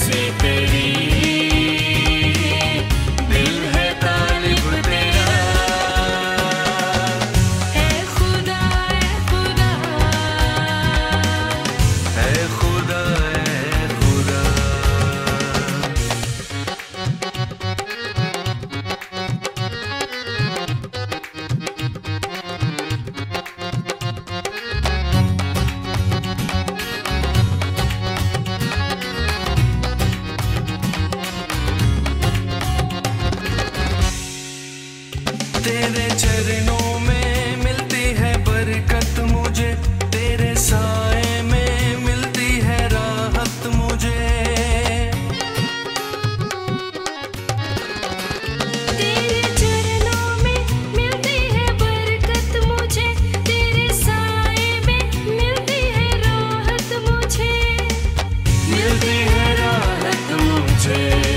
से तेरी दिल है तालिब तेरा। ऐ खुदा ऐ खुदा ऐ खुदा ऐ खुदा। तेरे चरणों में मिलती है बरकत मुझे, तेरे साए में मिलती है राहत मुझे। तेरे चरणों में मिलती है बरकत मुझे, तेरे साए में मिलती है राहत मुझे, मिलती है राहत मुझे।